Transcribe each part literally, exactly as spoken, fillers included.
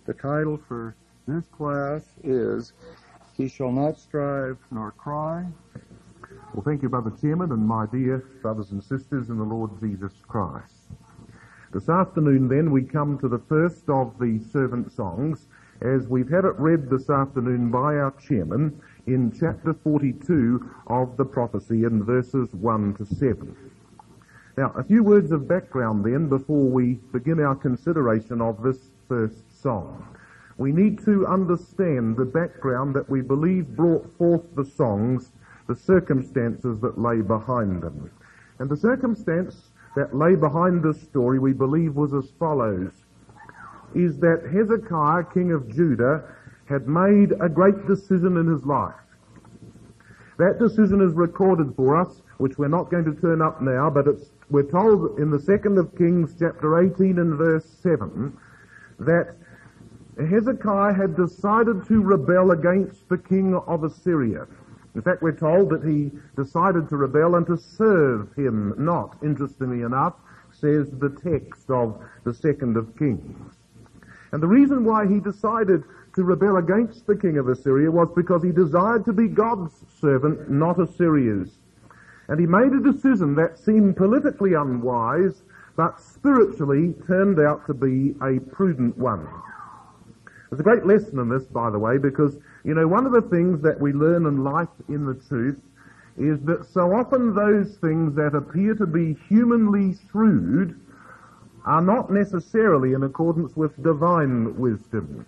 The title for this class is He Shall Not Strive Nor Cry. Well, thank you, Brother Chairman, and my dear brothers and sisters in the Lord Jesus Christ. This afternoon, then, we come to the first of the servant songs, as we've had it read this afternoon by our chairman in chapter forty-two of the prophecy in verses one to seven. Now, a few words of background then before we begin our consideration of this first song. We need to understand the background that we believe brought forth the songs, the circumstances that lay behind them. And the circumstance that lay behind this story, we believe, was as follows, is that Hezekiah, king of Judah, had made a great decision in his life. That decision is recorded for us, which we're not going to turn up now, but it's, we're told in the second of Kings, chapter eighteen and verse seven, that Hezekiah had decided to rebel against the king of Assyria. In fact, we're told that he decided to rebel and to serve him not, interestingly enough, says the text of the second of Kings. And the reason why he decided to rebel against the king of Assyria was because he desired to be God's servant, not Assyria's. And he made a decision that seemed politically unwise, but spiritually turned out to be a prudent one. There's a great lesson in this, by the way, because, you know, one of the things that we learn in life in the truth is that so often those things that appear to be humanly shrewd are not necessarily in accordance with divine wisdom.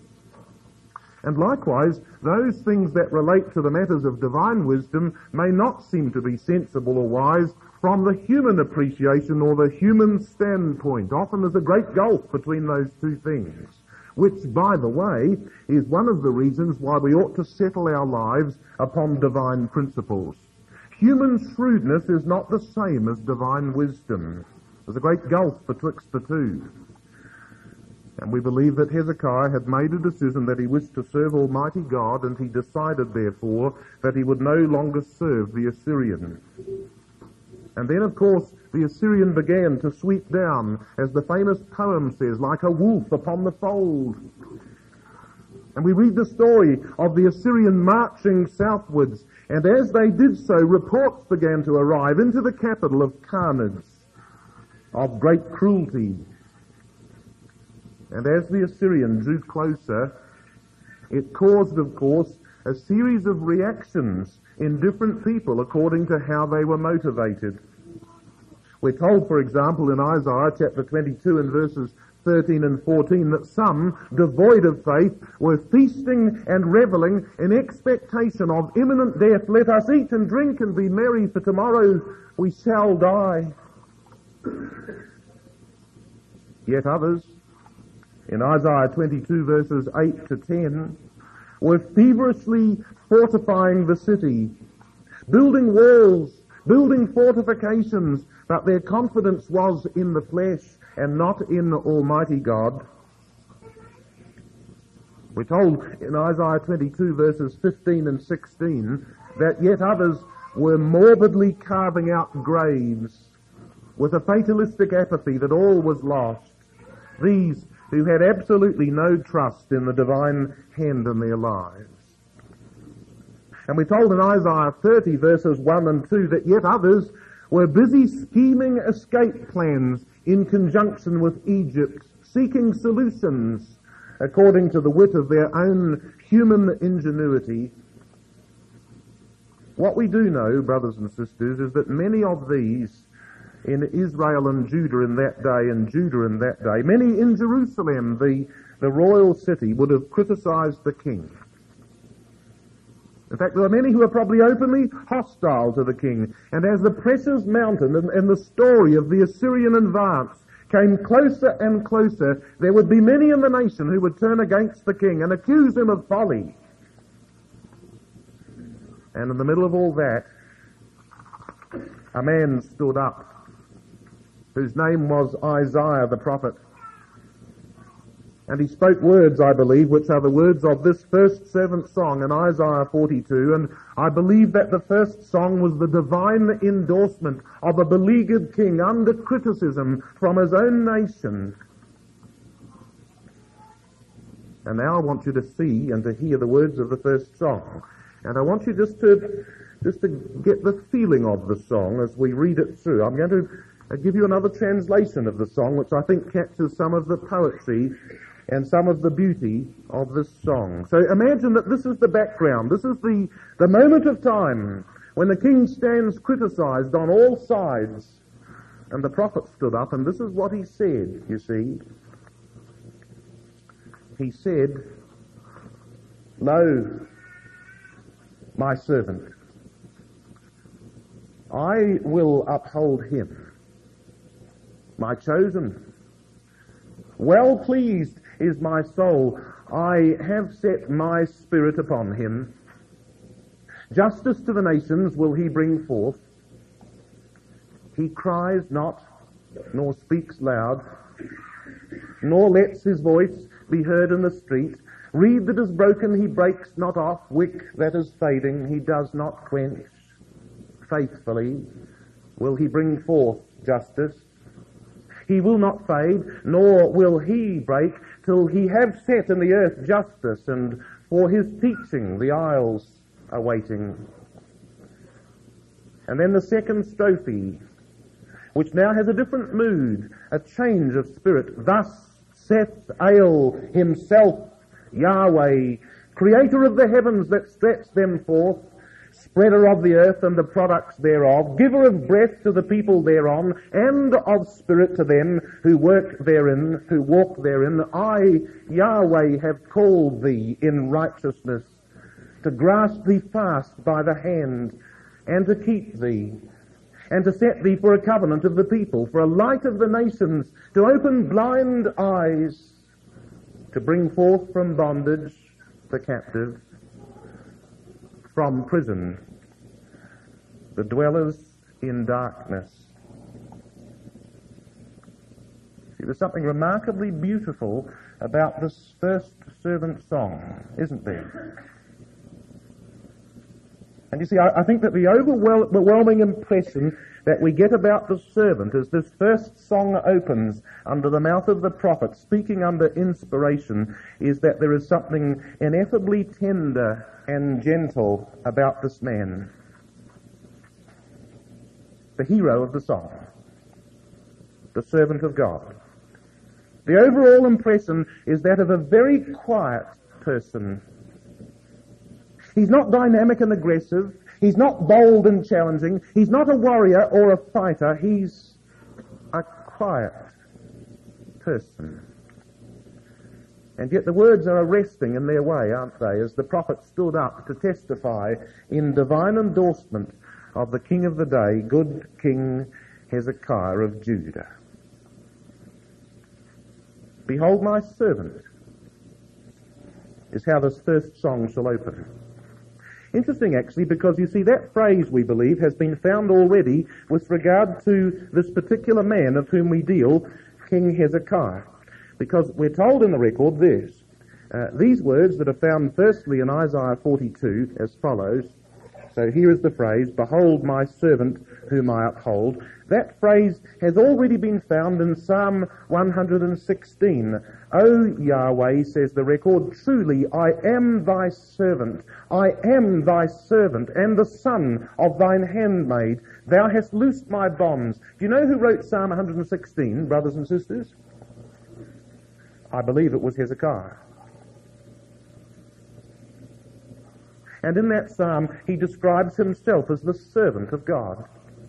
And likewise, those things that relate to the matters of divine wisdom may not seem to be sensible or wise from the human appreciation or the human standpoint. Often there's a great gulf between those two things, which, by the way, is one of the reasons why we ought to settle our lives upon divine principles. Human shrewdness is not the same as divine wisdom. There's a great gulf betwixt the two. And we believe that Hezekiah had made a decision that he wished to serve Almighty God, and he decided, therefore, that he would no longer serve the Assyrian. And then, of course, the Assyrian began to sweep down, as the famous poem says, like a wolf upon the fold. And we read the story of the Assyrian marching southwards, and as they did so, reports began to arrive into the capital of carnage, of great cruelty. And as the Assyrian drew closer, it caused, of course, a series of reactions in different people according to how they were motivated. We're told, for example, in Isaiah chapter twenty-two and verses thirteen and fourteen, that some, devoid of faith, were feasting and reveling in expectation of imminent death. Let us eat and drink and be merry, for tomorrow we shall die. Yet others, in Isaiah twenty-two verses eight to ten, were feverishly fortifying the city, building walls, building fortifications, but their confidence was in the flesh and not in Almighty God. We're told in Isaiah twenty-two verses fifteen and sixteen that yet others were morbidly carving out graves with a fatalistic apathy that all was lost. These who had absolutely no trust in the divine hand in their lives. And we're told in Isaiah thirty verses one and two that yet others were busy scheming escape plans in conjunction with Egypt, seeking solutions according to the wit of their own human ingenuity. What we do know, brothers and sisters, is that many of these in Israel and Judah in that day, and Judah in that day, many in Jerusalem, the, the royal city, would have criticized the king. In fact, there were many who were probably openly hostile to the king. And as the precious mountain and, and the story of the Assyrian advance came closer and closer, there would be many in the nation who would turn against the king and accuse him of folly. And in the middle of all that, a man stood up, whose name was Isaiah the prophet. And he spoke words, I believe, which are the words of this first servant song in Isaiah forty-two, and I believe that the first song was the divine endorsement of a beleaguered king under criticism from his own nation. And now I want you to see and to hear the words of the first song. And I want you just to just to get the feeling of the song as we read it through. I'm going to uh, give you another translation of the song, which I think captures some of the poetry and some of the beauty of this song. So imagine that this is the background. This is the, the moment of time when the king stands criticized on all sides. And the prophet stood up, and this is what he said, you see. He said, "Lo, my servant, I will uphold him, my chosen. Well pleased is my soul, I have set my spirit upon him. Justice to the nations will he bring forth. He cries not, nor speaks loud, nor lets his voice be heard in the street. Reed that is broken he breaks not off, wick that is fading he does not quench. Faithfully will he bring forth justice. He will not fade, nor will he break, till he have set in the earth justice, and for his teaching the isles are waiting." And then the second strophe, which now has a different mood, a change of spirit. "Thus saith Ale himself, Yahweh, creator of the heavens that stretch them forth, spreader of the earth and the products thereof, giver of breath to the people thereon, and of spirit to them who work therein, who walk therein. I, Yahweh, have called thee in righteousness, to grasp thee fast by the hand, and to keep thee, and to set thee for a covenant of the people, for a light of the nations, to open blind eyes, to bring forth from bondage the captive, from prison the dwellers in darkness." See, there's something remarkably beautiful about this first servant song, isn't there? And you see, I, I think that the overwhelming impression that we get about the servant as this first song opens under the mouth of the prophet, speaking under inspiration, is that there is something ineffably tender and gentle about this man, the hero of the song, the servant of God. The overall impression is that of a very quiet person. He's not dynamic and aggressive. He's not bold and challenging. He's not a warrior or a fighter. He's a quiet person. And yet the words are arresting in their way, aren't they, as the prophet stood up to testify in divine endorsement of the king of the day, good King Hezekiah of Judah. "Behold my servant," is how this first song shall open. Interesting, actually, because you see, that phrase, we believe, has been found already with regard to this particular man of whom we deal, King Hezekiah. Because we're told in the record this, uh, these words that are found firstly in Isaiah forty-two as follows. So here is the phrase, "Behold my servant whom I uphold." That phrase has already been found in Psalm one hundred sixteen. "O Yahweh," says the record, "truly I am thy servant. I am thy servant and the son of thine handmaid. Thou hast loosed my bonds." Do you know who wrote Psalm one hundred sixteen, brothers and sisters? I believe it was Hezekiah. And in that psalm, he describes himself as the servant of God.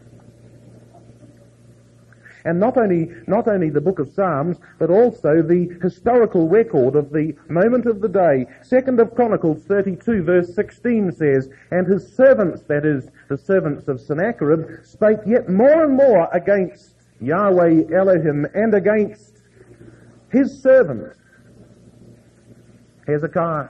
And not only, not only the book of Psalms, but also the historical record of the moment of the day. Second of Chronicles thirty-two, verse sixteen says, "And his servants," that is, the servants of Sennacherib, "spake yet more and more against Yahweh Elohim and against his servant Hezekiah."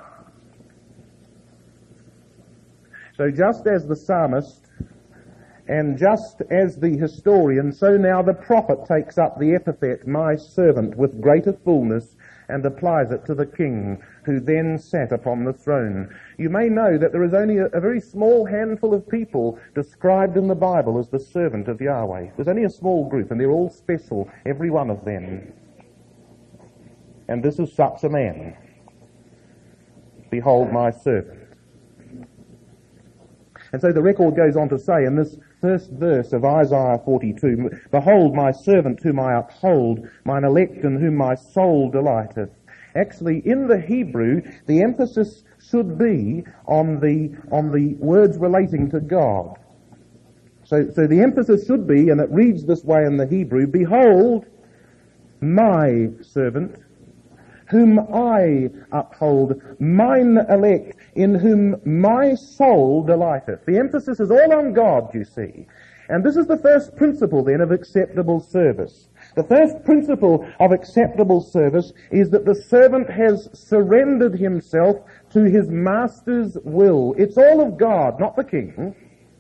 So just as the psalmist and just as the historian, so now the prophet takes up the epithet, "my servant," with greater fullness and applies it to the king who then sat upon the throne. You may know that there is only a, a very small handful of people described in the Bible as the servant of Yahweh. There's only a small group, and they're all special, every one of them. And this is such a man. behold my servant. And so the record goes on to say in this first verse of Isaiah forty-two, behold my servant whom I uphold, mine elect in whom my soul delighteth. Actually, in the Hebrew, the emphasis should be on the, on the words relating to God. So, so the emphasis should be, and it reads this way in the Hebrew, behold my servant, whom I uphold, mine elect, in whom my soul delighteth. The emphasis is all on God, you see. And this is the first principle, then, of acceptable service. The first principle of acceptable service is that the servant has surrendered himself to his master's will. It's all of God, not the king.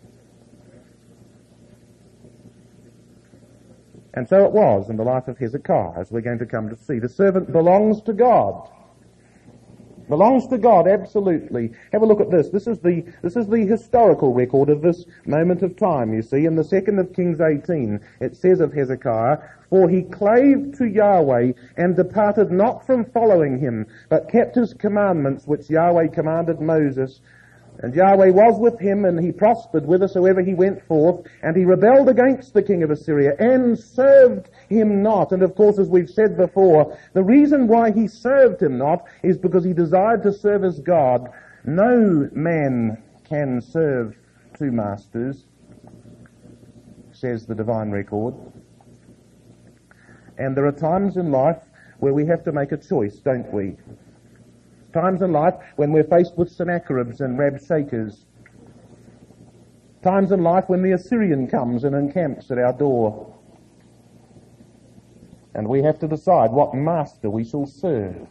And so it was in the life of Hezekiah, as we're going to come to see. The servant belongs to God. Belongs to God, absolutely. Have a look at this. This is the this is the historical record of this moment of time, you see. In the second of Kings eighteen, it says of Hezekiah, for he clave to Yahweh and departed not from following him, but kept his commandments which Yahweh commanded Moses. And Yahweh was with him, and he prospered whithersoever he went forth, and he rebelled against the king of Assyria, and served him not. And of course, as we've said before, the reason why he served him not is because he desired to serve as God. No man can serve two masters, says the divine record. And there are times in life where we have to make a choice, don't we? Times in life when we're faced with Sennacheribs and Rabshakers. Times in life when the Assyrian comes and encamps at our door. And we have to decide what master we shall serve.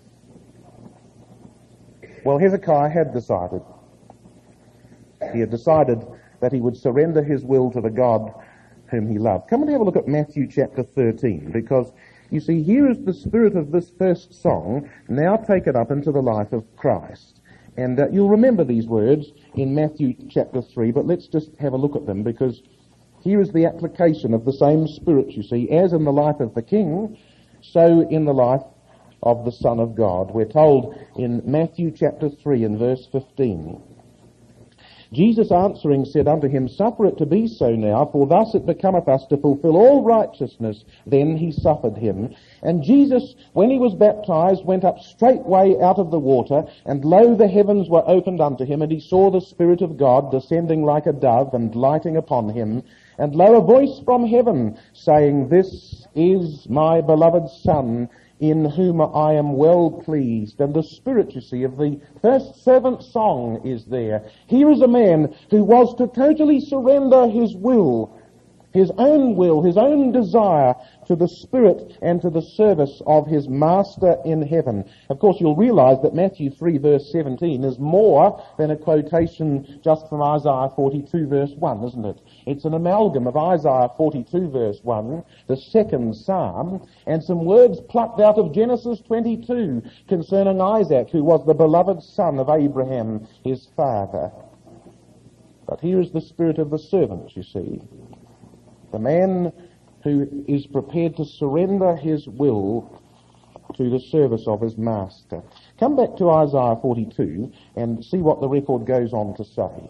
Well, Hezekiah had decided. He had decided that he would surrender his will to the God whom he loved. Come and have a look at Matthew chapter thirteen, because you see, here is the spirit of this first song now taken up into the life of Christ. And uh, you'll remember these words in Matthew chapter three, but let's just have a look at them, because here is the application of the same spirit, you see, as in the life of the king, so in the life of the Son of God. We're told in Matthew chapter three and verse fifteen, Jesus answering said unto him, suffer it to be so now, for thus it becometh us to fulfill all righteousness. Then he suffered him. And Jesus, when he was baptized, went up straightway out of the water, and lo, the heavens were opened unto him, and he saw the Spirit of God descending like a dove and lighting upon him. And lo, a voice from heaven, saying, this is my beloved Son, in whom I am well pleased. And the spirit, you see, of the first servant song is there. Here is a man who was to totally surrender his will, his own will, his own desire to the Spirit and to the service of his Master in heaven. Of course, you'll realize that Matthew three verse seventeen is more than a quotation just from Isaiah forty-two verse one, isn't it? It's an amalgam of Isaiah forty-two verse one, the second psalm, and some words plucked out of Genesis twenty-two concerning Isaac, who was the beloved son of Abraham, his father. But here is the spirit of the servant, you see. The man who is prepared to surrender his will to the service of his master. Come back to Isaiah forty-two and see what the record goes on to say.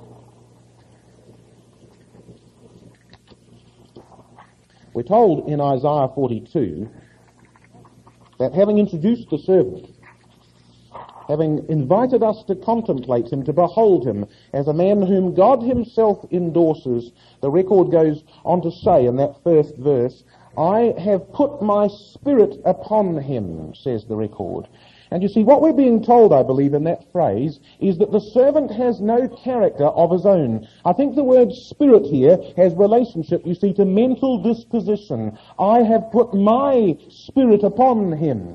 We're told in Isaiah forty-two that having introduced the servant, having invited us to contemplate him, to behold him as a man whom God himself endorses, the record goes on to say in that first verse, I have put my spirit upon him, says the record. And you see, what we're being told, I believe, in that phrase, is that the servant has no character of his own. I think the word spirit here has relationship, you see, to mental disposition. I have put my spirit upon him.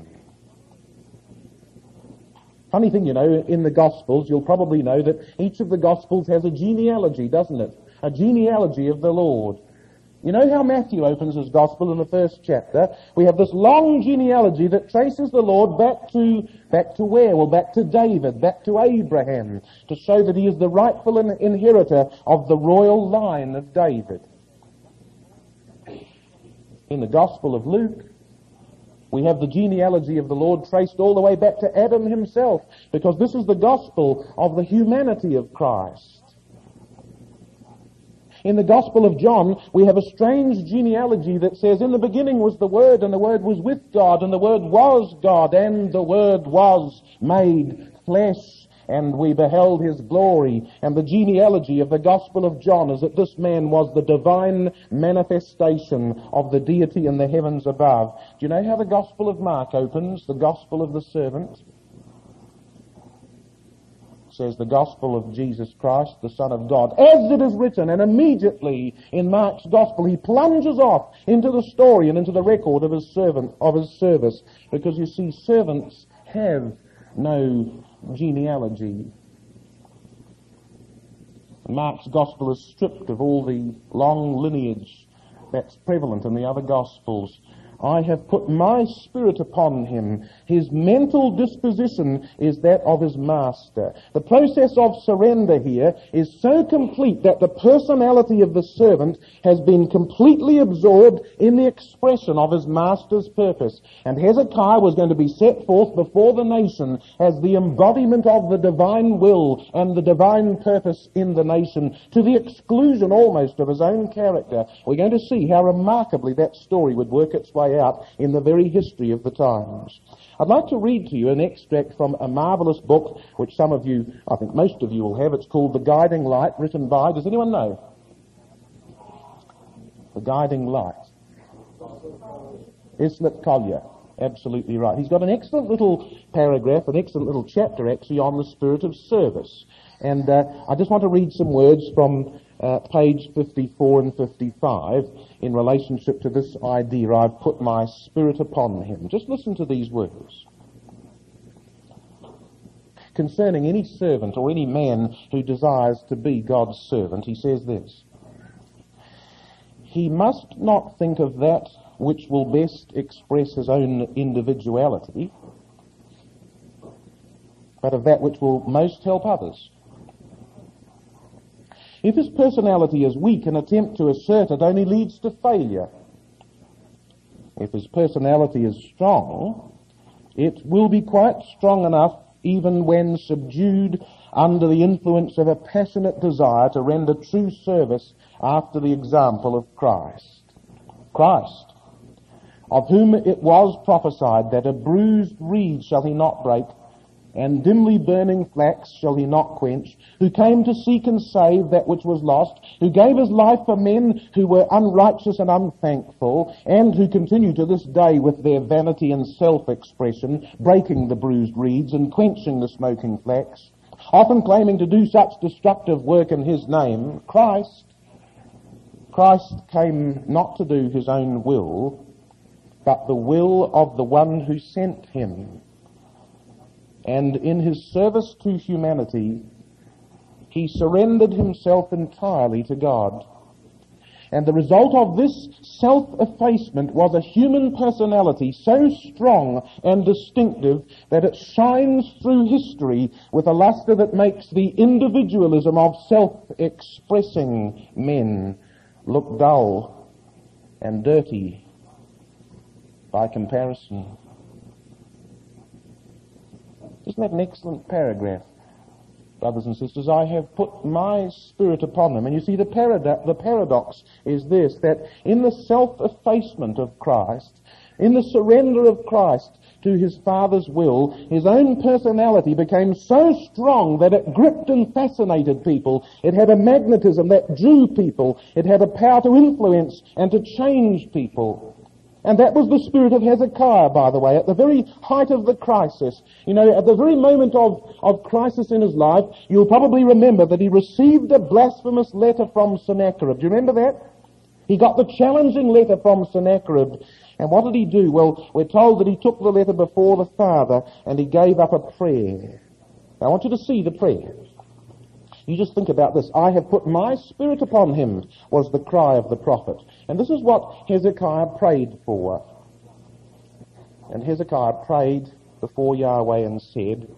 Funny thing, you know, in the Gospels, you'll probably know that each of the Gospels has a genealogy, doesn't it? A genealogy of the Lord. You know how Matthew opens his Gospel in the first chapter? We have this long genealogy that traces the Lord back to, back to where? Well, back to David, back to Abraham, to show that he is the rightful inheritor of the royal line of David. In the Gospel of Luke, We have the genealogy of the Lord traced all the way back to Adam himself, because this is the gospel of the humanity of Christ. In the Gospel of John, we have a strange genealogy that says, in the beginning was the Word, and the Word was with God, and the Word was God, and the Word was made flesh, and we beheld his glory. And the genealogy of the Gospel of John is that this man was the divine manifestation of the deity in the heavens above. Do you know how the Gospel of Mark opens? The Gospel of the servant. Says the gospel of Jesus Christ, the Son of God, as it is written. And immediately in Mark's gospel he plunges off into the story and into the record of his servant, of his service, because you see, servants have no genealogy. Mark's gospel is stripped of all the long lineage that's prevalent in the other gospels. I have put my spirit upon him. His mental disposition is that of his master. The process of surrender here is so complete that the personality of the servant has been completely absorbed in the expression of his master's purpose. And Hezekiah was going to be set forth before the nation as the embodiment of the divine will and the divine purpose in the nation, to the exclusion almost of his own character. We're going to see how remarkably that story would work its way out in the very history of the times. I'd like to read to you an extract from a marvelous book which some of you, I think most of you will have. It's called The Guiding Light, written by, does anyone know? The Guiding Light. Islip Collier. Absolutely right. He's got an excellent little paragraph, an excellent little chapter actually on the spirit of service. And uh, I just want to read some words from uh, page fifty-four and fifty-five in relationship to this idea, I've put my spirit upon him. Just listen to these words. Concerning any servant or any man who desires to be God's servant, he says this: he must not think of that which will best express his own individuality, but of that which will most help others. If his personality is weak, an attempt to assert it only leads to failure. If his personality is strong, it will be quite strong enough even when subdued under the influence of a passionate desire to render true service after the example of Christ. Christ, of whom it was prophesied that a bruised reed shall he not break, and dimly burning flax shall he not quench, who came to seek and save that which was lost, who gave his life for men who were unrighteous and unthankful, and who continue to this day with their vanity and self-expression, breaking the bruised reeds and quenching the smoking flax, often claiming to do such destructive work in his name. Christ, Christ came not to do his own will, but the will of the one who sent him. And in his service to humanity, he surrendered himself entirely to God. And the result of this self-effacement was a human personality so strong and distinctive that it shines through history with a luster that makes the individualism of self-expressing men look dull and dirty by comparison. Isn't that an excellent paragraph, brothers and sisters? I have put my spirit upon them. And you see, the, parado- the paradox is this, that in the self-effacement of Christ, in the surrender of Christ to his Father's will, his own personality became so strong that it gripped and fascinated people. It had a magnetism that drew people. It had a power to influence and to change people. And that was the spirit of Hezekiah, by the way, at the very height of the crisis. You know, at the very moment of, of crisis in his life, you'll probably remember that he received a blasphemous letter from Sennacherib. Do you remember that? He got the challenging letter from Sennacherib. And what did he do? Well, we're told that he took the letter before the Father and he gave up a prayer. Now, I want you to see the prayer. You just think about this. I have put my spirit upon him, was the cry of the prophet. And this is what Hezekiah prayed for. And Hezekiah prayed before Yahweh and said,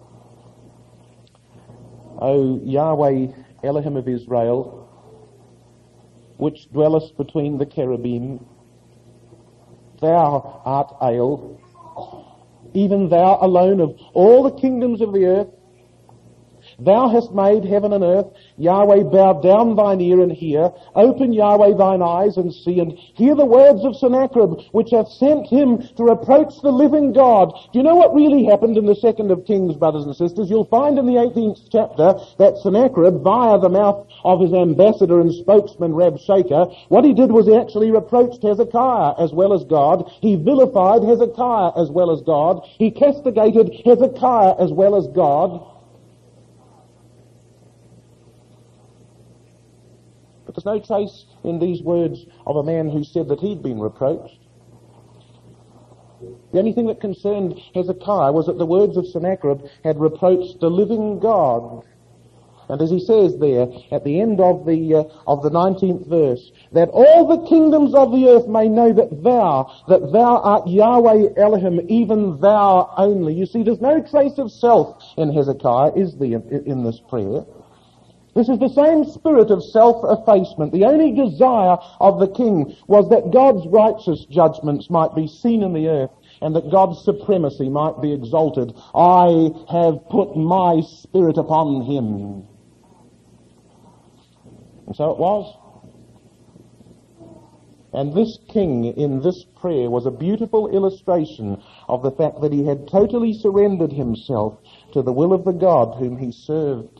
O Yahweh, Elohim of Israel, which dwellest between the cherubim, thou art ale, even thou alone of all the kingdoms of the earth. Thou hast made heaven and earth. Yahweh, bow down thine ear and hear. Open, Yahweh, thine eyes and see, and hear the words of Sennacherib, which hath sent him to reproach the living God. Do you know what really happened in the second of Kings, brothers and sisters? You'll find in the eighteenth chapter that Sennacherib, via the mouth of his ambassador and spokesman Rabshakeh, what he did was he actually reproached Hezekiah as well as God. He vilified Hezekiah as well as God. He castigated Hezekiah as well as God. But there's no trace in these words of a man who said that he'd been reproached. The only thing that concerned Hezekiah was that the words of Sennacherib had reproached the living God. And as he says there at the end of the uh, of the nineteenth verse, that all the kingdoms of the earth may know that thou, that thou art Yahweh Elohim, even thou only. You see, there's no trace of self in Hezekiah, is there, in, in this prayer? This is the same spirit of self-effacement. The only desire of the king was that God's righteous judgments might be seen in the earth and that God's supremacy might be exalted. I have put my spirit upon him. And so it was. And this king in this prayer was a beautiful illustration of the fact that he had totally surrendered himself to the will of the God whom he served.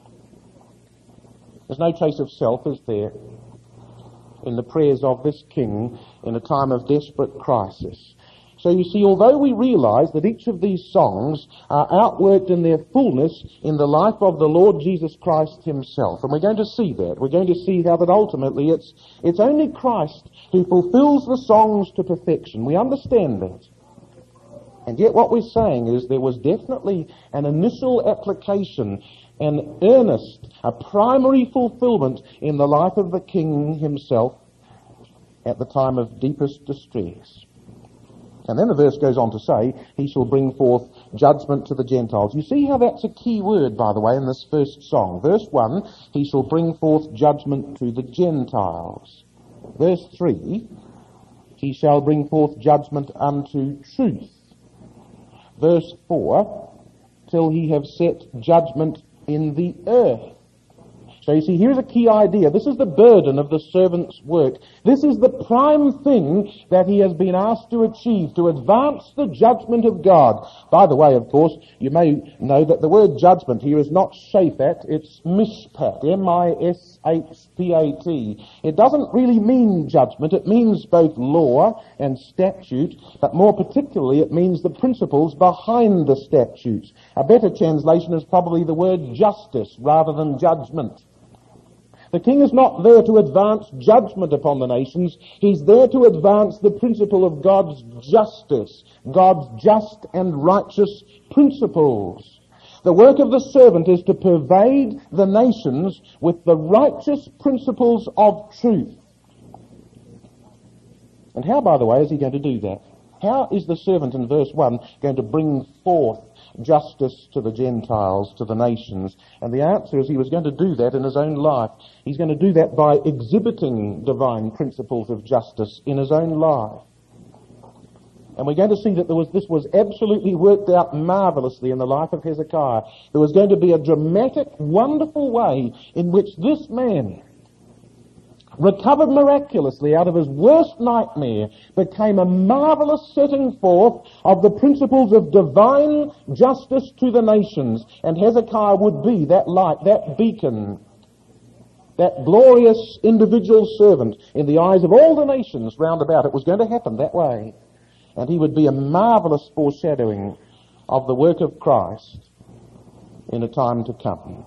There's no trace of self, is there, in the prayers of this king in a time of desperate crisis. So you see, although we realize that each of these songs are outworked in their fullness in the life of the Lord Jesus Christ himself, and we're going to see that. We're going to see how that ultimately it's, it's only Christ who fulfills the songs to perfection. We understand that. And yet what we're saying is there was definitely an initial application, an earnest, a primary fulfillment in the life of the king himself at the time of deepest distress. And then the verse goes on to say, he shall bring forth judgment to the Gentiles. You see how that's a key word, by the way, in this first song. Verse one, he shall bring forth judgment to the Gentiles. Verse three, he shall bring forth judgment unto truth. Verse four, till he have set judgment in the earth. So you see, here's a key idea. This is the burden of the servant's work. This is the prime thing that he has been asked to achieve, to advance the judgment of God. By the way, of course, you may know that the word judgment here is not shaphat, it's mishpat, M I S H P A T. It doesn't really mean judgment. It means both law and statute, but more particularly it means the principles behind the statutes. A better translation is probably the word justice rather than judgment. The king is not there to advance judgment upon the nations. He's there to advance the principle of God's justice, God's just and righteous principles. The work of the servant is to pervade the nations with the righteous principles of truth. And how, by the way, is he going to do that? How is the servant in verse one going to bring forth justice to the Gentiles, to the nations? And the answer is he was going to do that in his own life. He's going to do that by exhibiting divine principles of justice in his own life. And we're going to see that there was, this was absolutely worked out marvelously in the life of Hezekiah. There was going to be a dramatic, wonderful way in which this man, recovered miraculously out of his worst nightmare, became a marvelous setting forth of the principles of divine justice to the nations. And Hezekiah would be that light, that beacon, that glorious individual servant in the eyes of all the nations round about. It was going to happen that way. And he would be a marvelous foreshadowing of the work of Christ in a time to come.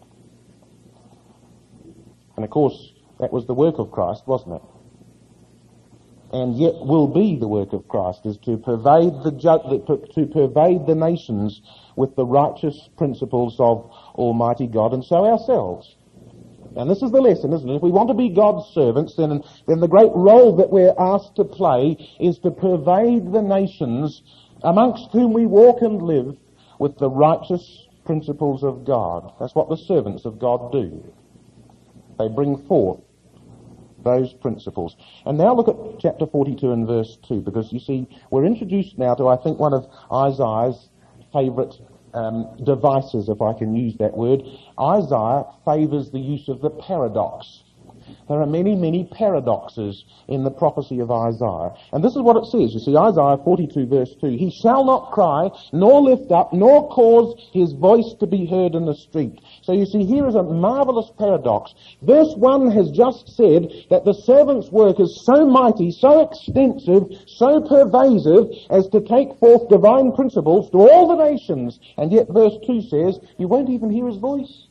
And of course, that was the work of Christ, wasn't it? And yet will be the work of Christ, is to pervade the ju- to pervade the nations with the righteous principles of Almighty God, and so ourselves. And this is the lesson, isn't it? If we want to be God's servants, then, then the great role that we're asked to play is to pervade the nations amongst whom we walk and live with the righteous principles of God. That's what the servants of God do. They bring forth those principles. And now look at chapter forty-two and verse two, because you see, we're introduced now to, I think, one of Isaiah's favourite um, devices, if I can use that word. Isaiah favours the use of the paradox. There are many, many paradoxes in the prophecy of Isaiah. And this is what it says. You see, Isaiah forty-two verse two, he shall not cry, nor lift up, nor cause his voice to be heard in the street. So you see, here is a marvellous paradox. Verse one has just said that the servant's work is so mighty, so extensive, so pervasive as to take forth divine principles to all the nations. And yet verse two says, you won't even hear his voice.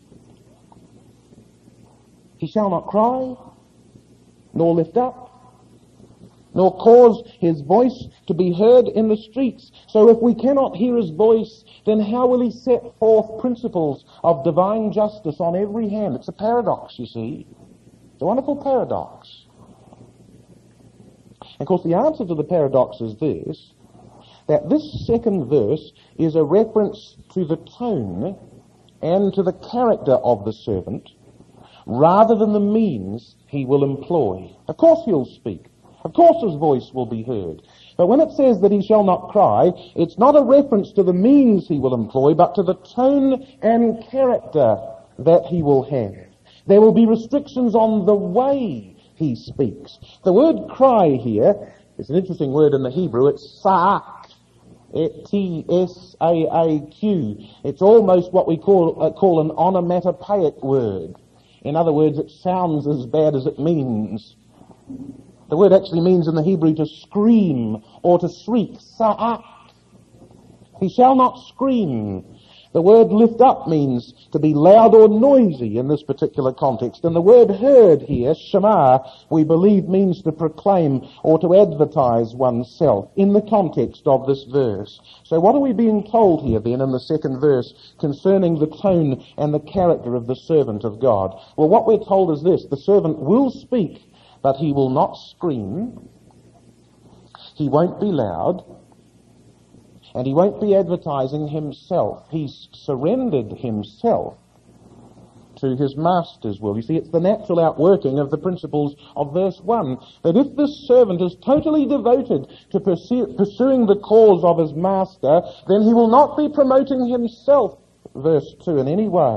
He shall not cry, nor lift up, nor cause his voice to be heard in the streets. So if we cannot hear his voice, then how will he set forth principles of divine justice on every hand? It's a paradox, you see. It's a wonderful paradox. And of course, the answer to the paradox is this, that this second verse is a reference to the tone and to the character of the servant, rather than the means he will employ. Of course he'll speak. Of course his voice will be heard. But when it says that he shall not cry, it's not a reference to the means he will employ, but to the tone and character that he will have. There will be restrictions on the way he speaks. The word cry here is an interesting word in the Hebrew. It's sa'ak. T S A A Q. It's almost what we call, uh, call an onomatopoeic word. In other words, it sounds as bad as it means. The word actually means in the Hebrew to scream or to shriek. Sa'at. He shall not scream. The word lift up means to be loud or noisy in this particular context. And the word heard here, shema, we believe means to proclaim or to advertise oneself in the context of this verse. So what are we being told here then in the second verse concerning the tone and the character of the servant of God? Well, what we're told is this: the servant will speak, but he will not scream. He won't be loud. And he won't be advertising himself. He's surrendered himself to his master's will. You see, it's the natural outworking of the principles of verse one, that if this servant is totally devoted to pursue, pursuing the cause of his master, then he will not be promoting himself, verse two, in any way.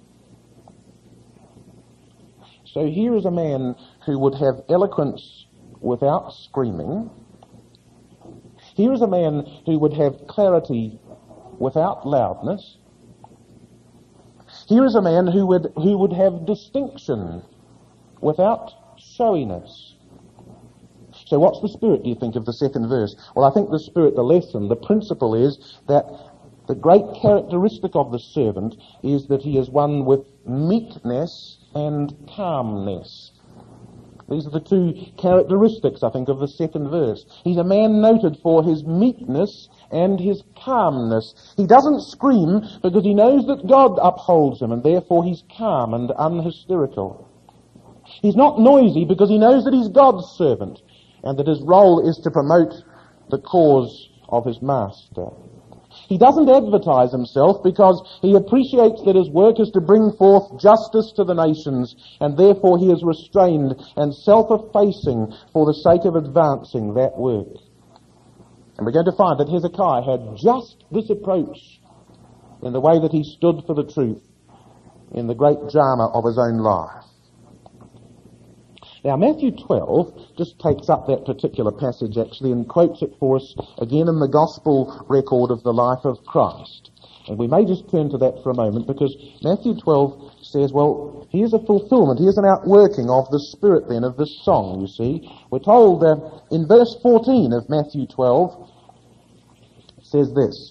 So here is a man who would have eloquence without screaming. Here is a man who would have clarity without loudness. Here is a man who would who would have distinction without showiness. So what's the spirit, do you think, of the second verse? Well, I think the spirit, the lesson, the principle is that the great characteristic of the servant is that he is one with meekness and calmness. These are the two characteristics, I think, of the second verse. He's a man noted for his meekness and his calmness. He doesn't scream because he knows that God upholds him, and therefore he's calm and unhysterical. He's not noisy because he knows that he's God's servant, and that his role is to promote the cause of his master. He doesn't advertise himself because he appreciates that his work is to bring forth justice to the nations, and therefore he is restrained and self-effacing for the sake of advancing that work. And we're going to find that Hezekiah had just this approach in the way that he stood for the truth in the great drama of his own life. Now, Matthew twelve just takes up that particular passage, actually, and quotes it for us again in the gospel record of the life of Christ. And we may just turn to that for a moment, because Matthew twelve says, well, here's a fulfillment, here's an outworking of the spirit, then, of this song, you see. We're told uh, in verse fourteen of Matthew twelve, it says this.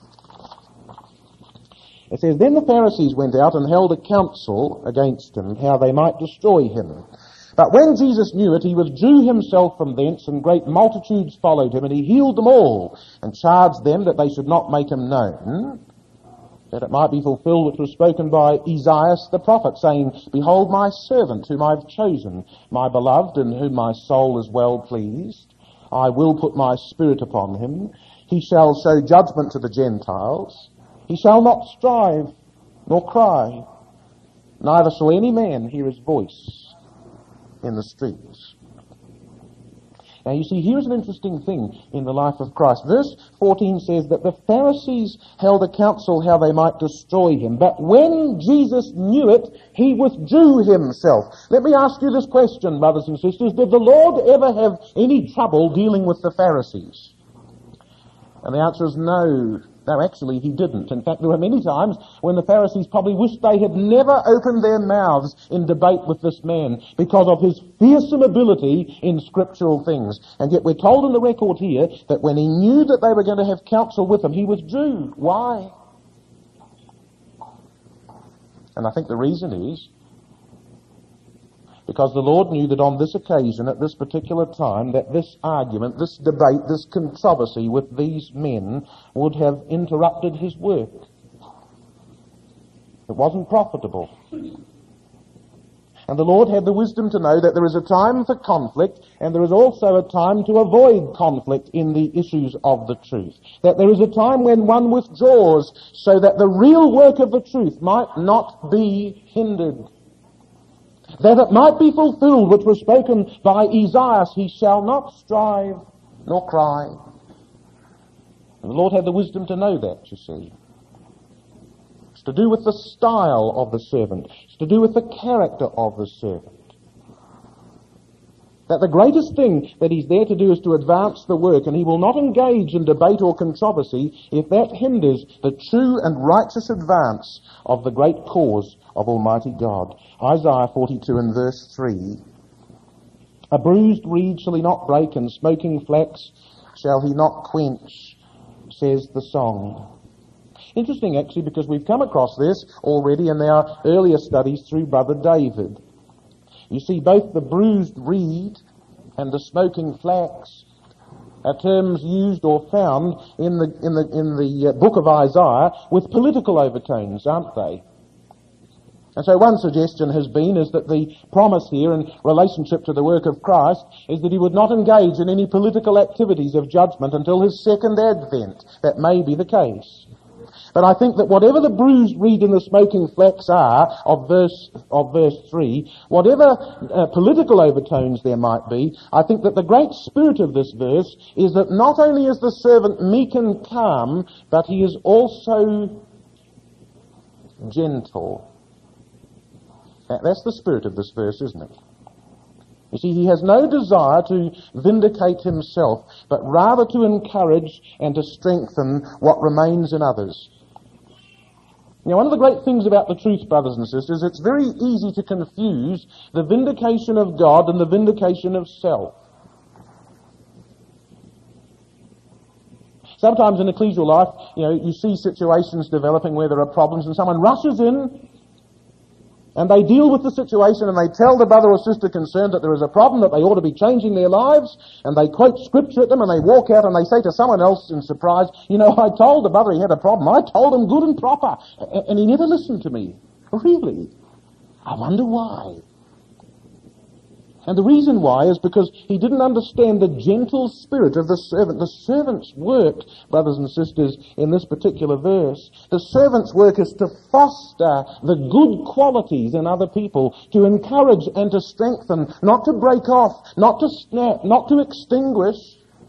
It says, then the Pharisees went out and held a council against him, how they might destroy him. But when Jesus knew it, he withdrew himself from thence, and great multitudes followed him, and he healed them all, and charged them that they should not make him known, that it might be fulfilled which was spoken by Isaiah the prophet, saying, behold my servant, whom I have chosen, my beloved, in whom my soul is well pleased. I will put my spirit upon him. He shall show judgment to the Gentiles. He shall not strive, nor cry, neither shall any man hear his voice. in the streets. Now you see, here's an interesting thing in the life of Christ. Verse fourteen says that the Pharisees held a council how they might destroy him, but when Jesus knew it, he withdrew himself. Let me ask you this question, brothers and sisters. Did the Lord ever have any trouble dealing with the Pharisees? And the answer is no. No, actually, he didn't. In fact, there were many times when the Pharisees probably wished they had never opened their mouths in debate with this man because of his fearsome ability in scriptural things. And yet we're told in the record here that when he knew that they were going to have counsel with him, he withdrew. Why? And I think the reason is because the Lord knew that on this occasion, at this particular time, that this argument, this debate, this controversy with these men would have interrupted his work. It wasn't profitable. And the Lord had the wisdom to know that there is a time for conflict, and there is also a time to avoid conflict in the issues of the truth. That there is a time when one withdraws so that the real work of the truth might not be hindered. That it might be fulfilled which was spoken by Isaiah, he shall not strive nor cry. And the Lord had the wisdom to know that, you see. It's to do with the style of the servant. It's to do with the character of the servant. That the greatest thing that he's there to do is to advance the work, and he will not engage in debate or controversy if that hinders the true and righteous advance of the great cause of Almighty God. Isaiah forty-two and verse three. A bruised reed shall he not break, and smoking flax shall he not quench, says the song. Interesting actually, because we've come across this already in our earlier studies through Brother David. You see, both the bruised reed and the smoking flax are terms used or found in the in the in the uh, book of Isaiah with political overtones, aren't they? And so one suggestion has been is that the promise here in relationship to the work of Christ is that he would not engage in any political activities of judgment until his second advent. That may be the case. But I think that whatever the bruised reed and the smoking flax are of verse of verse three, whatever uh, political overtones there might be, I think that the great spirit of this verse is that not only is the servant meek and calm, but he is also gentle. That's the spirit of this verse, isn't it? You see, he has no desire to vindicate himself, but rather to encourage and to strengthen what remains in others. Now, one of the great things about the truth, brothers and sisters, it's very easy to confuse the vindication of God and the vindication of self. Sometimes in ecclesial life, you know, you see situations developing where there are problems and someone rushes in and they deal with the situation and they tell the brother or sister concerned that there is a problem, that they ought to be changing their lives, and they quote scripture at them and they walk out and they say to someone else in surprise, you know, I told the brother he had a problem. I told him good and proper, and he never listened to me. Really? I wonder why. And the reason why is because he didn't understand the gentle spirit of the servant. The servant's work, brothers and sisters, in this particular verse, the servant's work is to foster the good qualities in other people, to encourage and to strengthen, not to break off, not to snap, not to extinguish.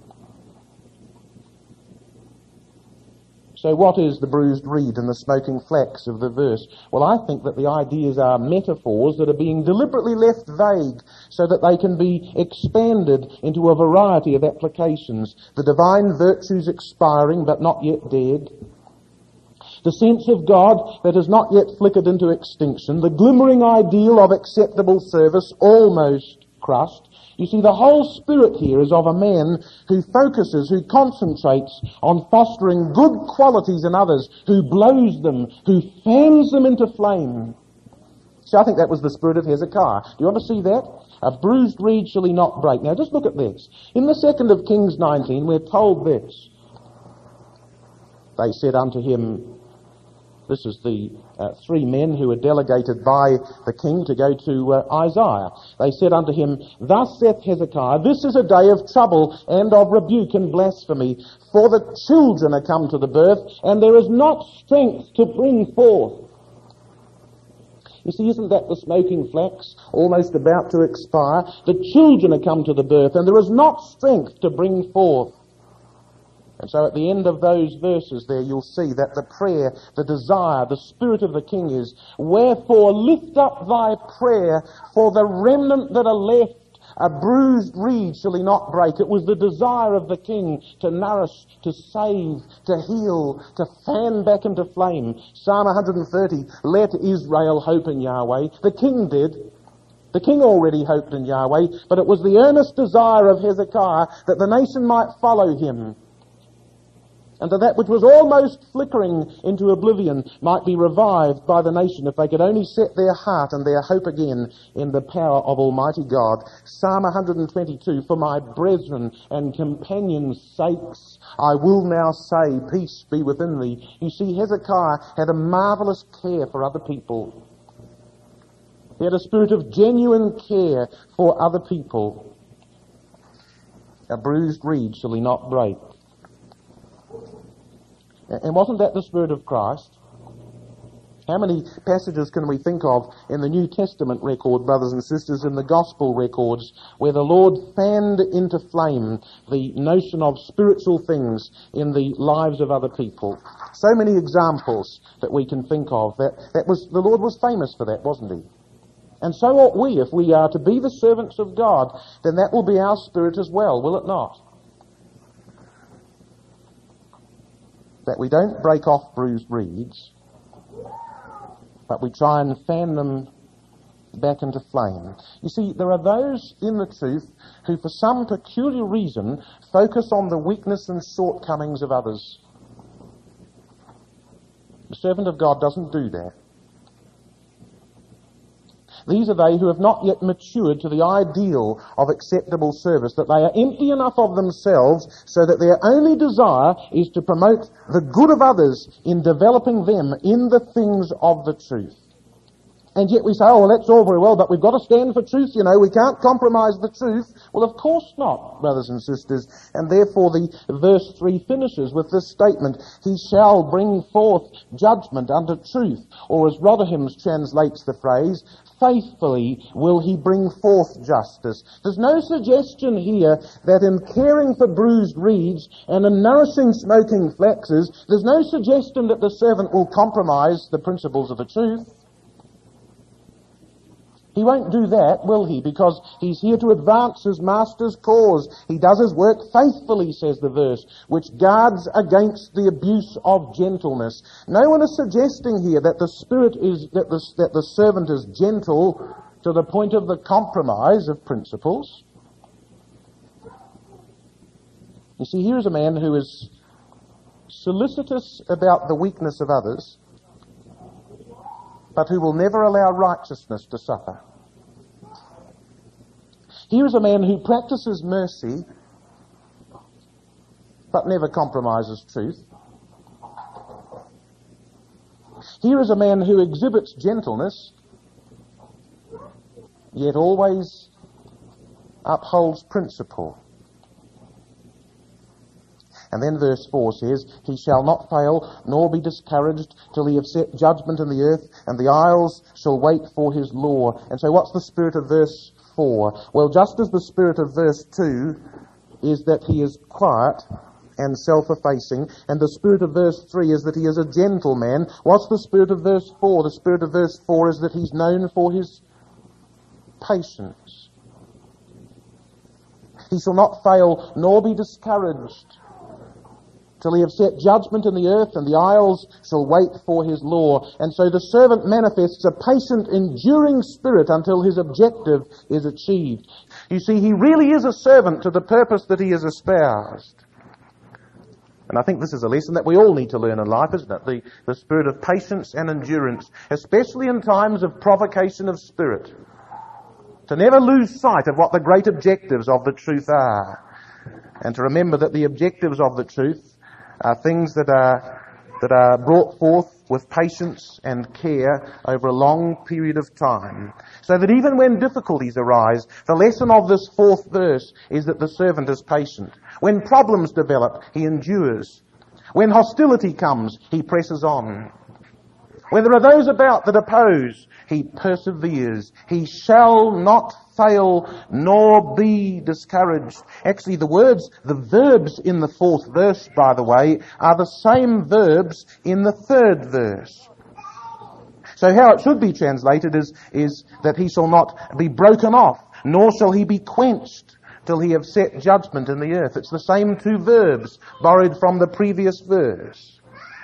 So what is the bruised reed and the smoking flax of the verse? Well, I think that the ideas are metaphors that are being deliberately left vague so that they can be expanded into a variety of applications. The divine virtues expiring but not yet dead. The sense of God that has not yet flickered into extinction. The glimmering ideal of acceptable service almost crushed. You see, the whole spirit here is of a man who focuses, who concentrates on fostering good qualities in others, who blows them, who fans them into flame. See, I think that was the spirit of Hezekiah. Do you want to see that? A bruised reed shall he not break. Now, just look at this. In the second of Kings nineteen, we're told this. They said unto him, this is the uh, three men who were delegated by the king to go to uh, Isaiah. They said unto him, thus saith Hezekiah, this is a day of trouble and of rebuke and blasphemy, for the children are come to the birth, and there is not strength to bring forth. You see, isn't that the smoking flax, almost about to expire? The children are come to the birth, and there is not strength to bring forth. And so at the end of those verses there, you'll see that the prayer, the desire, the spirit of the king is, wherefore lift up thy prayer for the remnant that are left. A bruised reed shall he not break. It was the desire of the king to nourish, to save, to heal, to fan back into flame. Psalm one thirty, let Israel hope in Yahweh. The king did. The king already hoped in Yahweh, but it was the earnest desire of Hezekiah that the nation might follow him, and that that which was almost flickering into oblivion might be revived by the nation if they could only set their heart and their hope again in the power of Almighty God. Psalm one twenty-two, for my brethren and companions' sakes, I will now say, peace be within thee. You see, Hezekiah had a marvelous care for other people. He had a spirit of genuine care for other people. A bruised reed shall he not break. And wasn't that the Spirit of Christ? How many passages can we think of in the New Testament record, brothers and sisters, in the Gospel records, where the Lord fanned into flame the notion of spiritual things in the lives of other people? So many examples that we can think of. That, that was, the Lord was famous for that, wasn't he? And so ought we. If we are to be the servants of God, then that will be our spirit as well, will it not? That we don't break off bruised reeds, but we try and fan them back into flame. You see, there are those in the truth who for some peculiar reason focus on the weakness and shortcomings of others. The servant of God doesn't do that. These are they who have not yet matured to the ideal of acceptable service, that they are empty enough of themselves so that their only desire is to promote the good of others in developing them in the things of the truth. And yet we say, oh, well, that's all very well, but we've got to stand for truth, you know, we can't compromise the truth. Well, of course not, brothers and sisters. And therefore the verse three finishes with this statement, he shall bring forth judgment unto truth, or as Rotherham translates the phrase, faithfully will he bring forth justice. There's no suggestion here that in caring for bruised reeds and in nourishing smoking flaxes, there's no suggestion that the servant will compromise the principles of the truth. He won't do that, will he? Because he's here to advance his master's cause. He does his work faithfully, says the verse, which guards against the abuse of gentleness. No one is suggesting here that the spirit is, that the, that the servant is gentle to the point of the compromise of principles. You see, here's a man who is solicitous about the weakness of others, but who will never allow righteousness to suffer. Here is a man who practices mercy, but never compromises truth. Here is a man who exhibits gentleness, yet always upholds principle. And then verse four says, he shall not fail, nor be discouraged, till he have set judgment in the earth, and the isles shall wait for his law. And so what's the spirit of verse four? Well, just as the spirit of verse two is that he is quiet and self-effacing, and the spirit of verse three is that he is a gentle man, what's the spirit of verse four? The spirit of verse four is that he's known for his patience. He shall not fail, nor be discouraged, till he have set judgment in the earth, and the isles shall wait for his law. And so the servant manifests a patient, enduring spirit until his objective is achieved. You see, he really is a servant to the purpose that he has espoused. And I think this is a lesson that we all need to learn in life, isn't it? The, the spirit of patience and endurance, especially in times of provocation of spirit. To never lose sight of what the great objectives of the truth are. And to remember that the objectives of the truth are things that are that are brought forth with patience and care over a long period of time. So that even when difficulties arise, the lesson of this fourth verse is that the servant is patient. When problems develop, he endures. When hostility comes, he presses on. When there are those about that oppose, he perseveres. He shall not fail nor be discouraged. Actually, the words, the verbs in the fourth verse, by the way, are the same verbs in the third verse. So how it should be translated is, is that he shall not be broken off, nor shall he be quenched till he have set judgment in the earth. It's the same two verbs borrowed from the previous verse.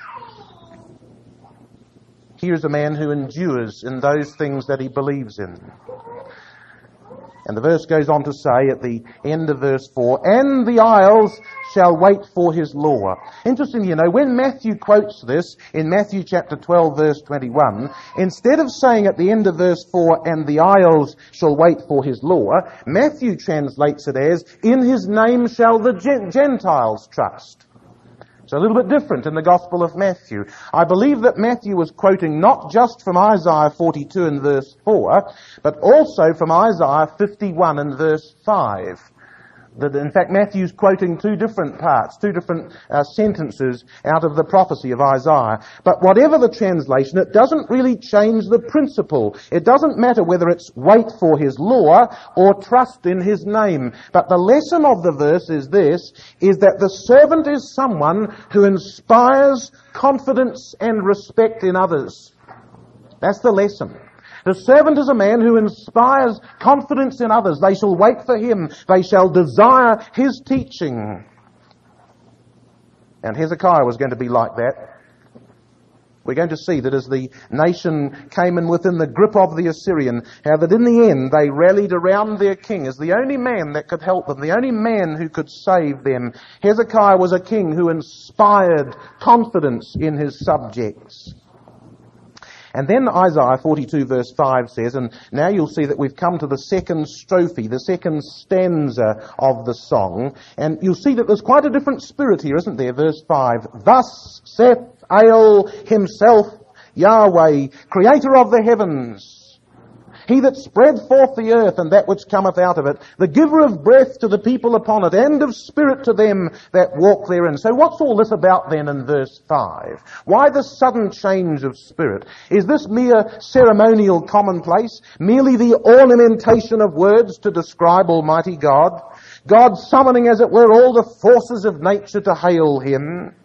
Here's a man who endures in those things that he believes in. And the verse goes on to say at the end of verse four, and the isles shall wait for his law. Interesting, you know, when Matthew quotes this in Matthew chapter twelve verse twenty-one, instead of saying at the end of verse four, and the isles shall wait for his law, Matthew translates it as, in his name shall the Gentiles trust. It's a little bit different in the Gospel of Matthew. I believe that Matthew was quoting not just from Isaiah forty-two and verse four, but also from Isaiah fifty-one and verse five. That in fact Matthew's quoting two different parts, two different uh, sentences out of the prophecy of Isaiah. But whatever the translation, it doesn't really change the principle. It doesn't matter whether it's wait for his law or trust in his name. But the lesson of the verse is this, is that the servant is someone who inspires confidence and respect in others. That's the lesson. The servant is a man who inspires confidence in others. They shall wait for him. They shall desire his teaching. And Hezekiah was going to be like that. We're going to see that as the nation came in within the grip of the Assyrian, how that in the end they rallied around their king as the only man that could help them, the only man who could save them. Hezekiah was a king who inspired confidence in his subjects. And then Isaiah forty-two verse five says, and now you'll see that we've come to the second strophe, the second stanza of the song, and you'll see that there's quite a different spirit here, isn't there? Verse five, thus saith El himself, Yahweh, creator of the heavens, he that spread forth the earth and that which cometh out of it, the giver of breath to the people upon it, and of spirit to them that walk therein. So what's all this about then in verse five? Why this sudden change of spirit? Is this mere ceremonial commonplace? Merely the ornamentation of words to describe Almighty God? God summoning, as it were, all the forces of nature to hail him?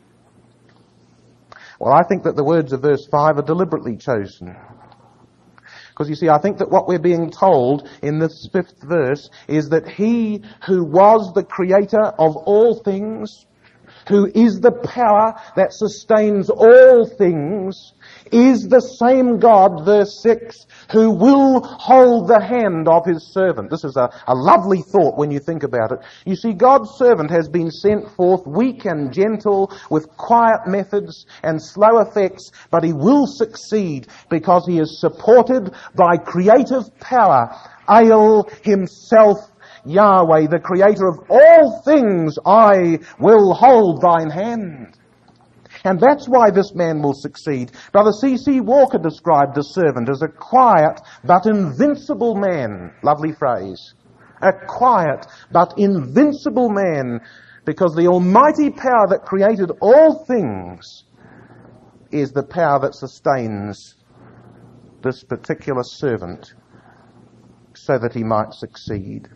Well, I think that the words of verse five are deliberately chosen. Because you see, I think that what we're being told in this fifth verse is that he who was the creator of all things, who is the power that sustains all things, is the same God, verse six, who will hold the hand of his servant. This is a, a lovely thought when you think about it. You see, God's servant has been sent forth weak and gentle with quiet methods and slow effects, but he will succeed because he is supported by creative power. El himself, Yahweh, the creator of all things, I will hold thine hand. And that's why this man will succeed. Brother C C Walker described the servant as a quiet but invincible man. Lovely phrase. A quiet but invincible man, because the almighty power that created all things is the power that sustains this particular servant so that he might succeed.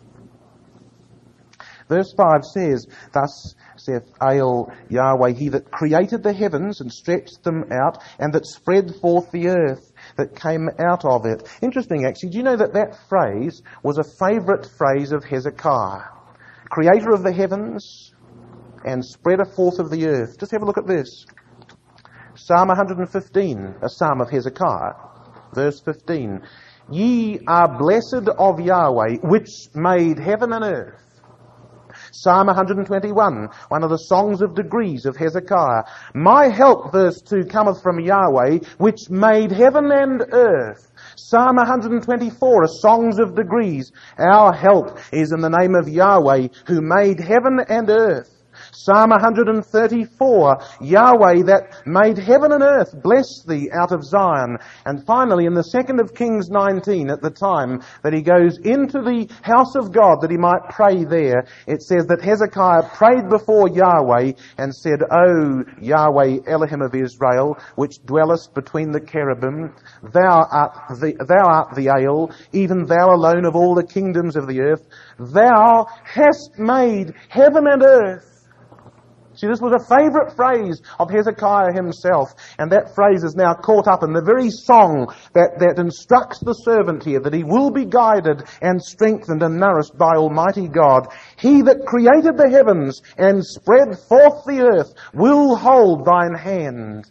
Verse five says, thus saith El Yahweh, he that created the heavens and stretched them out, and that spread forth the earth that came out of it. Interesting, actually. Do you know that that phrase was a favourite phrase of Hezekiah? Creator of the heavens and spreader forth of the earth. Just have a look at this. Psalm one hundred fifteen, a psalm of Hezekiah. Verse fifteen. Ye are blessed of Yahweh, which made heaven and earth. Psalm one hundred twenty-one, one of the songs of degrees of Hezekiah. My help, verse two, cometh from Yahweh, which made heaven and earth. Psalm one hundred twenty-four, a songs of degrees. Our help is in the name of Yahweh, who made heaven and earth. Psalm one thirty-four, Yahweh that made heaven and earth, bless thee out of Zion. And finally, in the second of Kings nineteen, at the time that he goes into the house of God that he might pray there, it says that Hezekiah prayed before Yahweh and said, O Yahweh Elohim of Israel, which dwellest between the cherubim, thou art the, thou art the Ale, even thou alone of all the kingdoms of the earth, thou hast made heaven and earth. See, this was a favourite phrase of Hezekiah himself, and that phrase is now caught up in the very song that, that instructs the servant here, that he will be guided and strengthened and nourished by Almighty God. He that created the heavens and spread forth the earth will hold thine hand.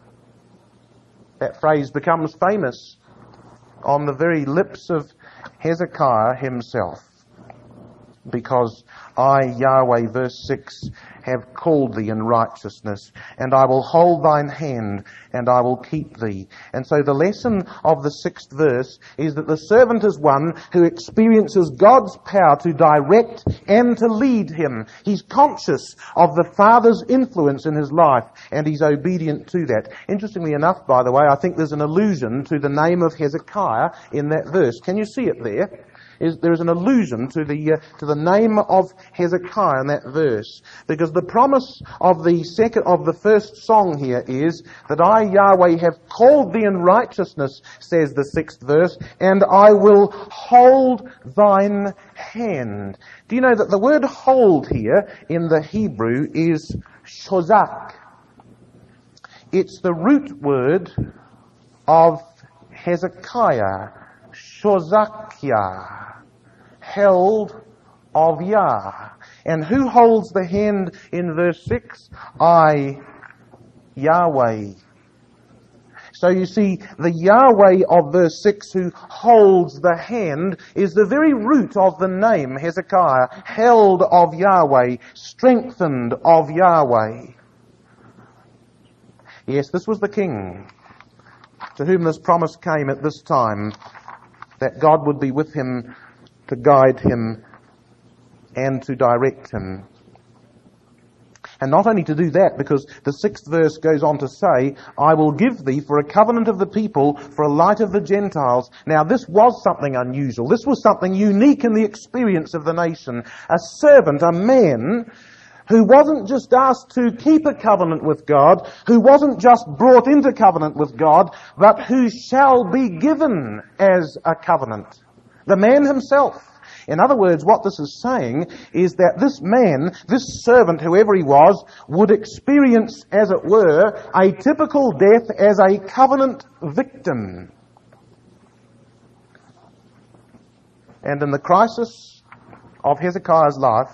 That phrase becomes famous on the very lips of Hezekiah himself, because I, Yahweh, verse six, have called thee in righteousness, and I will hold thine hand, and I will keep thee. And so the lesson of the sixth verse is that the servant is one who experiences God's power to direct and to lead him. He's conscious of the Father's influence in his life, and he's obedient to that. Interestingly enough, by the way, I think there's an allusion to the name of Hezekiah in that verse. Can you see it there? Is, there is an allusion to the uh, to the name of Hezekiah in that verse, because the promise of the second of the first song here is that I, Yahweh, have called thee in righteousness, says the sixth verse, and I will hold thine hand. Do you know that the word hold here in the Hebrew is shozak? It's the root word of Hezekiah, shozakia, held of Yah. And who holds the hand in verse six? I, Yahweh. So you see, the Yahweh of verse six who holds the hand is the very root of the name Hezekiah, held of Yahweh, strengthened of Yahweh. Yes, this was the king to whom this promise came at this time, that God would be with him to guide him and to direct him. And not only to do that, because the sixth verse goes on to say, I will give thee for a covenant of the people, for a light of the Gentiles. Now this was something unusual. This was something unique in the experience of the nation. A servant, a man, who wasn't just asked to keep a covenant with God, who wasn't just brought into covenant with God, but who shall be given as a covenant. The man himself. In other words, what this is saying is that this man, this servant, whoever he was, would experience, as it were, a typical death as a covenant victim. And in the crisis of Hezekiah's life,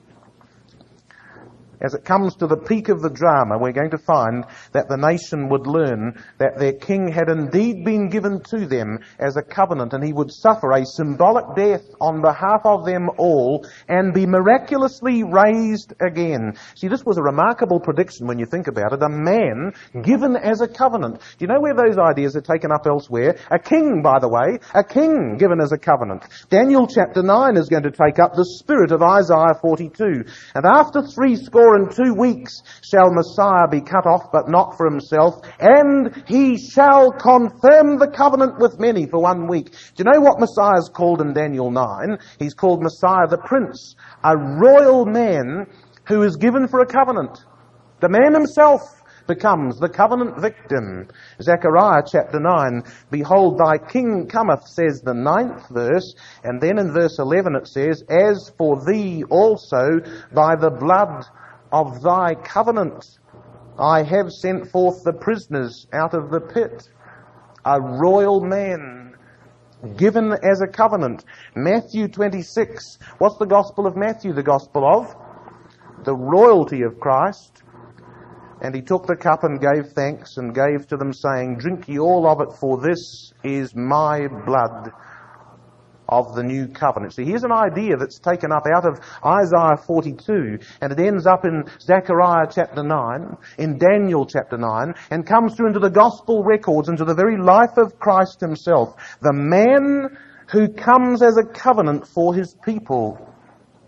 as it comes to the peak of the drama, we're going to find that the nation would learn that their king had indeed been given to them as a covenant, and he would suffer a symbolic death on behalf of them all and be miraculously raised again. See, this was a remarkable prediction when you think about it. A man given as a covenant. Do you know where those ideas are taken up elsewhere? A king, by the way, a king given as a covenant. Daniel chapter nine is going to take up the spirit of Isaiah forty-two. And after three score and two weeks shall Messiah be cut off, but not for himself, and he shall confirm the covenant with many for one week. Do you know what Messiah is called in Daniel nine? He's called Messiah the Prince, a royal man who is given for a covenant. The man himself becomes the covenant victim. Zechariah chapter nine, behold thy king cometh, says the ninth verse, and then in verse eleven it says, as for thee also by the blood of thy covenant I have sent forth the prisoners out of the pit. A royal man given as a covenant. Matthew twenty-six. What's the gospel of Matthew? The gospel of the royalty of Christ. And he took the cup and gave thanks and gave to them, saying, drink ye all of it, for this is my blood of the new covenant. See, here's an idea that's taken up out of Isaiah forty-two, and it ends up in Zechariah chapter nine, in Daniel chapter nine, and comes through into the gospel records, into the very life of Christ himself. The man who comes as a covenant for his people.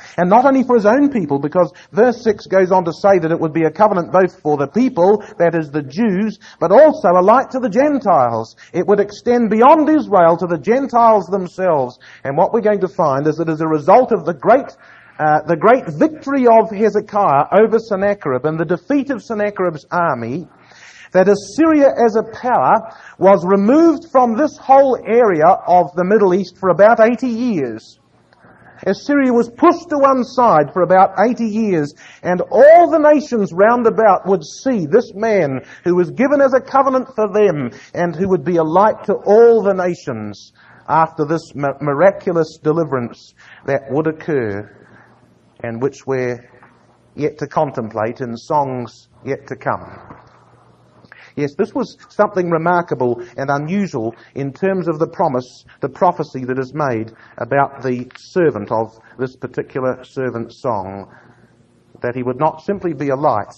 And not only for his own people, because verse six goes on to say that it would be a covenant both for the people, that is the Jews, but also a light to the Gentiles. It would extend beyond Israel to the Gentiles themselves. And what we're going to find is that as a result of the great uh, the great victory of Hezekiah over Sennacherib and the defeat of Sennacherib's army, that Assyria as a power was removed from this whole area of the Middle East for about eighty years. Assyria was pushed to one side for about eighty years, and all the nations round about would see this man who was given as a covenant for them and who would be a light to all the nations after this miraculous deliverance that would occur, and which we're yet to contemplate in songs yet to come. Yes, this was something remarkable and unusual in terms of the promise, the prophecy that is made about the servant of this particular servant's song, that he would not simply be a light,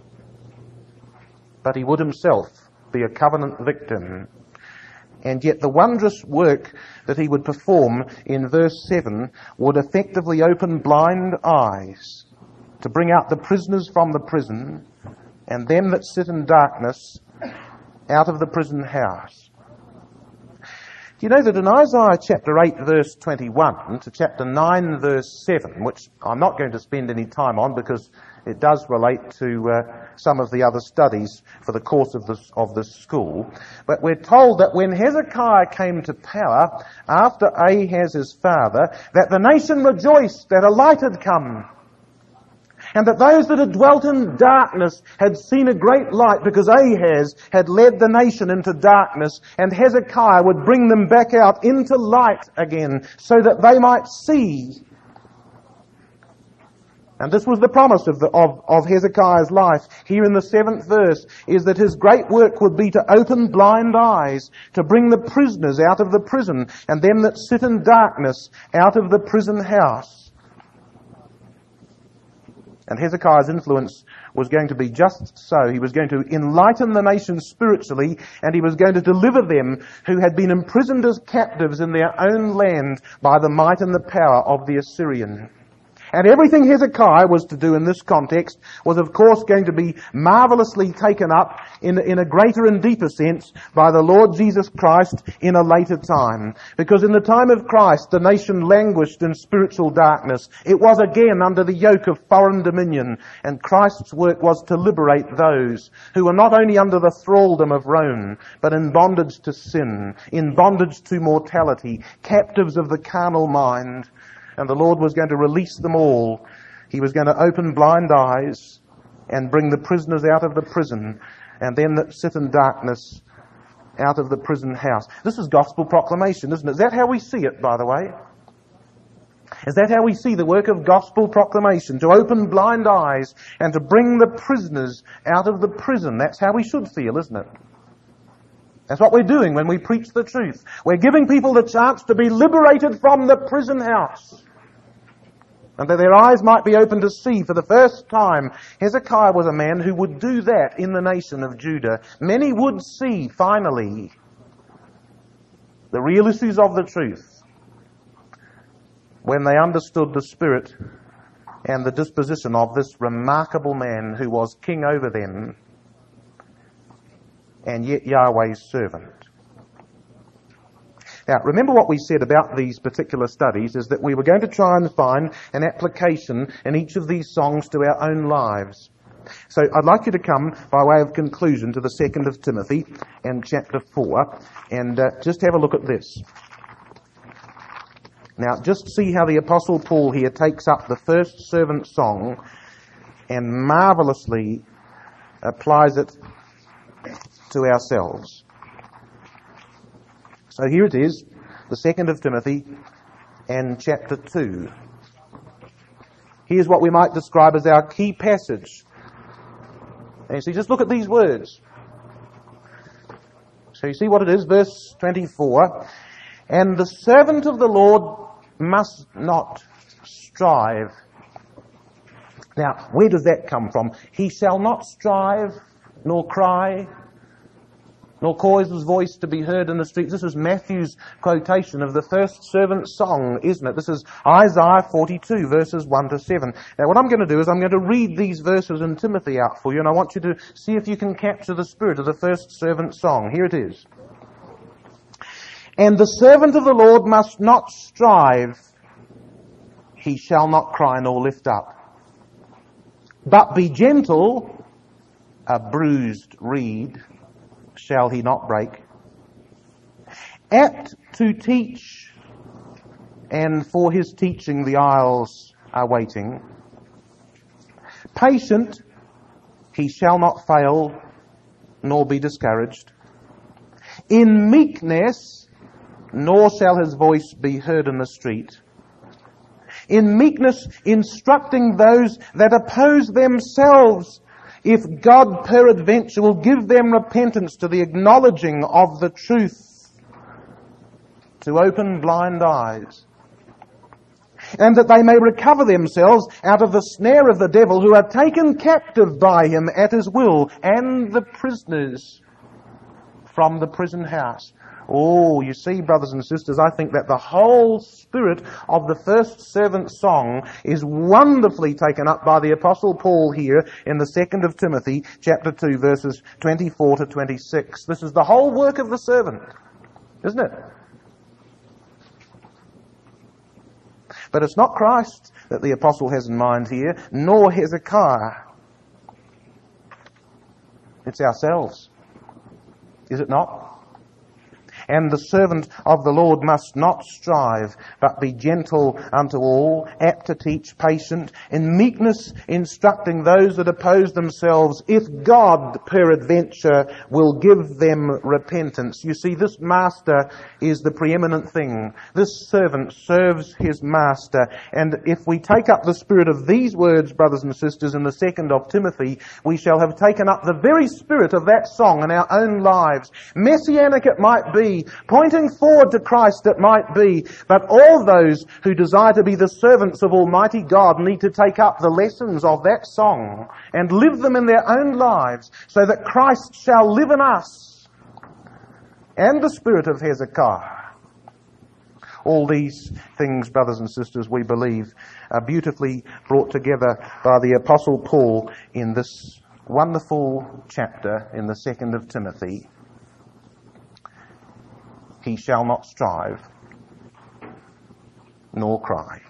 but he would himself be a covenant victim. And yet the wondrous work that he would perform in verse seven would effectively open blind eyes to bring out the prisoners from the prison and them that sit in darkness out of the prison house. Do you know that in Isaiah chapter eight verse twenty-one to chapter nine verse seven, which I'm not going to spend any time on because it does relate to uh, some of the other studies for the course of this, of this school, but we're told that when Hezekiah came to power after Ahaz his father, that the nation rejoiced that a light had come, and that those that had dwelt in darkness had seen a great light, because Ahaz had led the nation into darkness, and Hezekiah would bring them back out into light again so that they might see. And this was the promise of, the, of, of Hezekiah's life here in the seventh verse, is that his great work would be to open blind eyes, to bring the prisoners out of the prison, and them that sit in darkness out of the prison house. And Hezekiah's influence was going to be just so. He was going to enlighten the nation spiritually, and he was going to deliver them who had been imprisoned as captives in their own land by the might and the power of the Assyrian. And everything Hezekiah was to do in this context was, of course, going to be marvelously taken up in, in a greater and deeper sense by the Lord Jesus Christ in a later time. Because in the time of Christ, the nation languished in spiritual darkness. It was again under the yoke of foreign dominion, and Christ's work was to liberate those who were not only under the thraldom of Rome, but in bondage to sin, in bondage to mortality, captives of the carnal mind. And the Lord was going to release them all. He was going to open blind eyes and bring the prisoners out of the prison, and them that sit in darkness out of the prison house. This is gospel proclamation, isn't it? Is that how we see it, by the way? Is that how we see the work of gospel proclamation? To open blind eyes and to bring the prisoners out of the prison. That's how we should feel, isn't it? That's what we're doing when we preach the truth. We're giving people the chance to be liberated from the prison house, and that their eyes might be open to see for the first time. Hezekiah was a man who would do that in the nation of Judah. Many would see, finally, the real issues of the truth when they understood the spirit and the disposition of this remarkable man who was king over them, and yet Yahweh's servant. Now, remember what we said about these particular studies is that we were going to try and find an application in each of these songs to our own lives. So I'd like you to come by way of conclusion to the second of Timothy and chapter four, and uh, just have a look at this. Now, just see how the Apostle Paul here takes up the first servant song and marvelously applies it to ourselves. So here it is, the second of Timothy and chapter two. Here's what we might describe as our key passage. And you see, just look at these words. So you see what it is, verse twenty-four. And the servant of the Lord must not strive. Now, where does that come from? He shall not strive nor cry. nor cause his voice to be heard in the streets. This is Matthew's quotation of the first servant song, isn't it? This is Isaiah forty-two, verses one to seven. Now what I'm going to do is I'm going to read these verses in Timothy out for you, and I want you to see if you can capture the spirit of the first servant song. Here it is. And the servant of the Lord must not strive, he shall not cry nor lift up, but be gentle, a bruised reed shall he not break, apt to teach, and for his teaching the isles are waiting. Patient, he shall not fail, nor be discouraged. In meekness, nor shall his voice be heard in the street. In meekness, instructing those that oppose themselves, if God peradventure will give them repentance to the acknowledging of the truth, to open blind eyes, and that they may recover themselves out of the snare of the devil, who are taken captive by him at his will, and the prisoners from the prison house. Oh, you see, brothers and sisters, I think that the whole spirit of the first servant song is wonderfully taken up by the Apostle Paul here in the second of Timothy, chapter two, verses twenty-four to twenty-six. This is the whole work of the servant, isn't it? But it's not Christ that the Apostle has in mind here, nor Hezekiah. It's ourselves. Is it not? And the servant of the Lord must not strive, but be gentle unto all, apt to teach, patient, in meekness instructing those that oppose themselves, if God peradventure will give them repentance. You see, this master is the preeminent thing. This servant serves his master. And if we take up the spirit of these words, brothers and sisters, in the second of Timothy, we shall have taken up the very spirit of that song in our own lives. Messianic it might be, pointing forward to Christ it might be, but all those who desire to be the servants of Almighty God need to take up the lessons of that song and live them in their own lives, so that Christ shall live in us, and the spirit of Hezekiah. All these things, brothers and sisters, we believe are beautifully brought together by the Apostle Paul in this wonderful chapter in the second of Timothy. He shall not strive, nor cry.